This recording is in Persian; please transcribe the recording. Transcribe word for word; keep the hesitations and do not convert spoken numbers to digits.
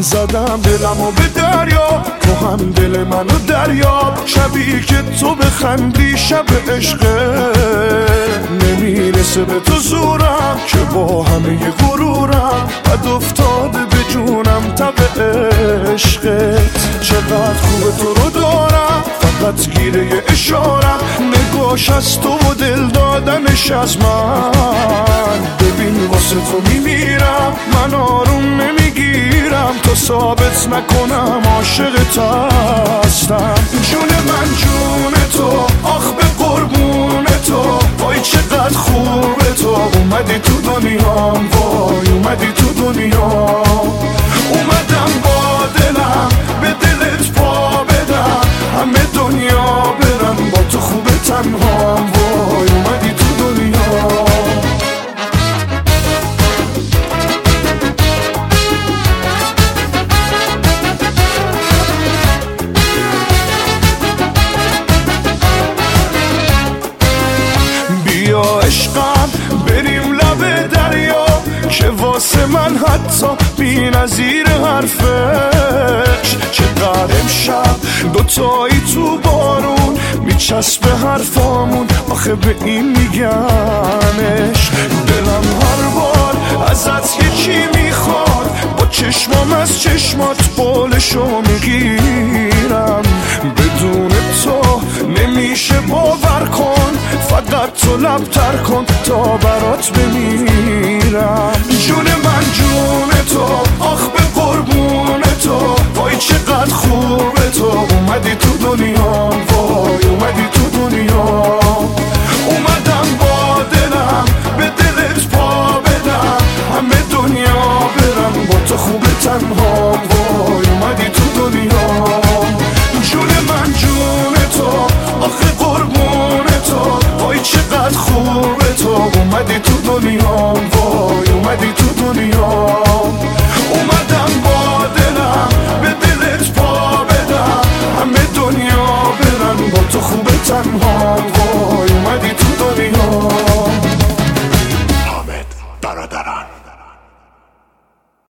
زدم دلمو به دریا، تو هم دل منو دریا. شبی که تو بخندی شب عشقه، نمیرسه به تو زورم که با همه غرورم بد افتاده به جونم تب عشقت. چقدر خوبه تو رو دارم، فقط گیره اشارم، نگاش از تو و دل دادنش از من. ببین واسه تو میمیرم، من آروم نمیگیرم تا ثابت نکنم عاشقت هستم. جون من جون تو، آخ به قربون تو، وای چقدر خوبه تو. اومدی تو دنیام، وای اومدی تو دنیا. اومدم با دلم به دلت پا بدم، همه دنیا برم با تو خوبه تنهام. وای اومدی تو دنیا. بیا عشقم بریم لب دریا، که واسه من حتی بی نظیر حرفش. چقدر امشب دوتایی تو بارون میچسبه حرفامون، آخه به این میگنش. دلم هر بار ازت یکی میخواد، با چشمام از چشمات بالشو میگیرم. بدون تو نمیشه باور کن، فقط تو لبتر کن تا برات بمیرم. جون من جون تو، آخ